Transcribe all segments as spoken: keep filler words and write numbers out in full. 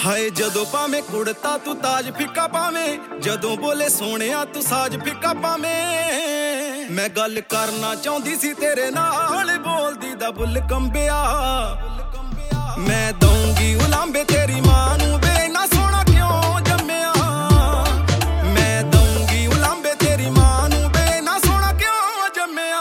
ਹਾਏ ਜਦੋਂ ਭਾਵੇਂ ਕੁੜਤਾ ਤੂੰ ਤਾਜ ਫਿੱਕਾ ਪਾਵੇਂ, ਜਦੋਂ ਬੋਲੇ ਸੋਹਣਿਆ ਤੂੰ ਸਾਜ ਫਿੱਕਾ ਪਾਵੇਂ। ਮੈਂ ਗੱਲ ਕਰਨਾ ਚਾਹੁੰਦੀ ਸੀ ਤੇਰੇ ਨਾਲ, ਬੋਲਦੀ ਦਾ ਬੁੱਲ ਕੰਬਿਆ। ਮੈਂ ਦਊਂਗੀ ਉਲਾਂਬੇ ਤੇਰੀ ਮਾਂ ਨੂੰ, ਵੇ ਨਾ ਸੋਹਣਾ ਕਿਉਂ ਜੰਮਿਆ। ਮੈਂ ਦਊਂਗੀ ਉਲਾਂਬੇ ਤੇਰੀ ਮਾਂ ਨੂੰ, ਵੇ ਨਾ ਸੋਹਣਾ ਕਿਉਂ ਜੰਮਿਆ।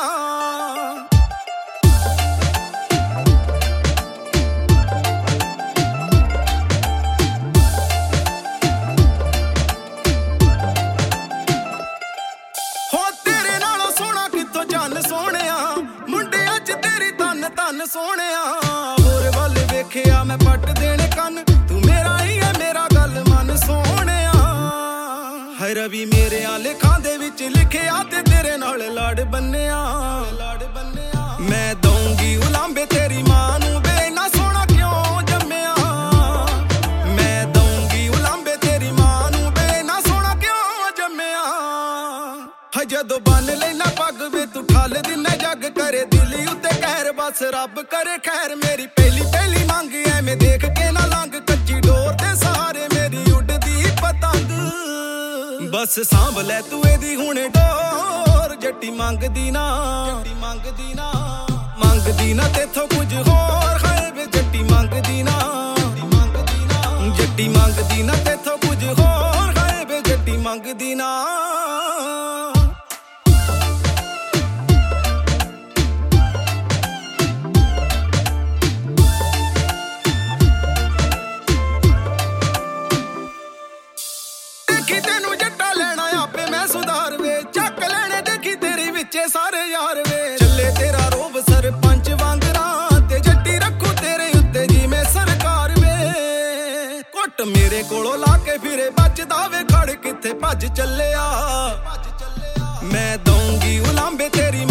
ਧੰਨ ਸੋਹਣਿਆ ਹੋਰ ਵੱਲ ਵੇਖਿਆ ਮੈਂ ਪੱਟ ਦੇਣੇ ਕੰਨ, ਤੂੰ ਮੇਰਾ ਹੀ ਹੈ ਮੇਰਾ ਗੱਲ ਮਨ ਸੋਹਣਿਆ। ਹਾਏ ਰਵੀ ਮੇਰਿਆਂ ਲੇਖਾਂ ਦੇ ਵਿੱਚ ਲਿਖਿਆ ਤੇ ਤੇਰੇ ਨਾਲ ਲੜ ਬੰਨਿਆ। ਮੈਂ ਦਊਂਗੀ ਉਲਾਂਬੇ ਤੇਰੀ ਮਾਂ ਨੂੰ, ਵੇ ਨਾ ਸੋਹਣਾ ਕਿਉਂ ਜੰਮਿਆ। ਮੈਂ ਦਊਂਗੀ ਉਲਾਂਬੇ ਤੇਰੀ ਮਾਂ ਨੂੰ, ਵੇ ਨਾ ਸੋਹਣਾ ਕਿਉਂ ਜੰਮਿਆ। ਹਾਏ ਜਦੋਂ ਬੰਨ ਲੈਣਾ ਪੱਗ ਵੇ ਤੂੰ ਠੱਲ ਦਿਨਾ ਜੱਗ ਕਰੇ ਦਿੱਲੀ ਉੱਤੇ ਕਹਿਰ, ਬਸ ਰੱਬ ਕਰੇ ਖੈਰ। ਮੇਰੀ ਪਹਿਲੀ ਪਹਿਲੀ ਮੰਗ ਐਵੇਂ ਦੇਖ ਕੇ ਨਾ ਲੰਘ, ਕੱਚੀ ਡੋਰ ਦੇ ਸਹਾਰੇ ਮੇਰੀ ਉੱਡਦੀ ਪਤੰਗ। ਬਸ ਸਾਂਭ ਲੈ ਤੂੰ ਇਹਦੀ ਹੁਣੇ ਡੋਰ, ਜੱਟੀ ਮੰਗਦੀ ਨਾ ਮੰਗਦੀ ਨਾ ਮੰਗਦੀ ਨਾ ਤੇਥੋਂ ਕੁਝ ਹੋਰ। ਹਾਏ ਵੇ ਜੱਟੀ ਮੰਗਦੀ ਨਾ ਮੰਗਦੀ ਨਾ ਜੱਟੀ ਮੰਗਦੀ ਨਾ ਤੇਥੋਂ ਕੁਝ ਹੋਰ। ਹਾਏ ਵੇ ਜੱਟੀ ਮੰਗਦੀ ਨਾ। ਤੈਨੂੰ ਜੱਟਾ ਲੈਣਾ ਆਪੇ ਮੈਂ ਸੁਧਾਰ ਵੇ, ਚੱਕ ਲੈਣੇ ਦੇਖੀ ਤੇਰੀ ਵਿੱਚੇ ਸਾਰੇ ਯਾਰ ਵੇ। ਚੱਲੇ ਤੇਰਾ ਰੋਬ ਸਰਪੰਚ ਵਾਂਗਰਾਂ, ਤੇ ਜੱਟੀ ਰੱਖੂ ਤੇਰੇ ਉੱਤੇ ਜਿਵੇਂ ਸਰਕਾਰ ਵੇ। ਕੁੱਟ ਮੇਰੇ ਕੋਲੋਂ ਲਾ ਕੇ ਫਿਰੇ ਬਚਦਾ ਵੇ, ਖੜ ਕਿੱਥੇ ਭੱਜ ਚੱਲਿਆ। ਮੈਂ ਦਊਂਗੀ ਉਲਾਂਬੇ ਤੇਰੀ